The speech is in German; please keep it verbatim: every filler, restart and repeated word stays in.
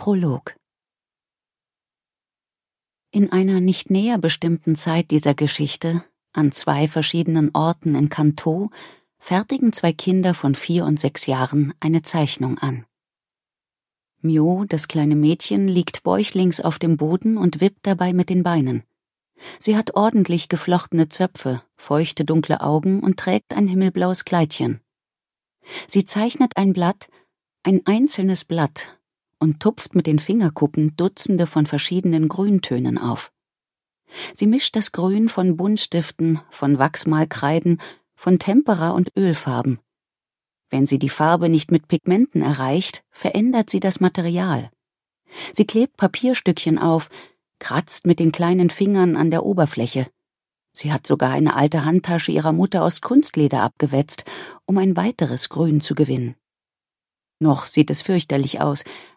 Prolog. In einer nicht näher bestimmten Zeit dieser Geschichte, an zwei verschiedenen Orten in Kanto, fertigen zwei Kinder von vier und sechs Jahren eine Zeichnung an. Myo, das kleine Mädchen, liegt bäuchlings auf dem Boden und wippt dabei mit den Beinen. Sie hat ordentlich geflochtene Zöpfe, feuchte dunkle Augen und trägt ein himmelblaues Kleidchen. Sie zeichnet ein Blatt, ein einzelnes Blatt, und tupft mit den Fingerkuppen Dutzende von verschiedenen Grüntönen auf. Sie mischt das Grün von Buntstiften, von Wachsmalkreiden, von Tempera und Ölfarben. Wenn sie die Farbe nicht mit Pigmenten erreicht, verändert sie das Material. Sie klebt Papierstückchen auf, kratzt mit den kleinen Fingern an der Oberfläche. Sie hat sogar eine alte Handtasche ihrer Mutter aus Kunstleder abgewetzt, um ein weiteres Grün zu gewinnen. Noch sieht es fürchterlich aus,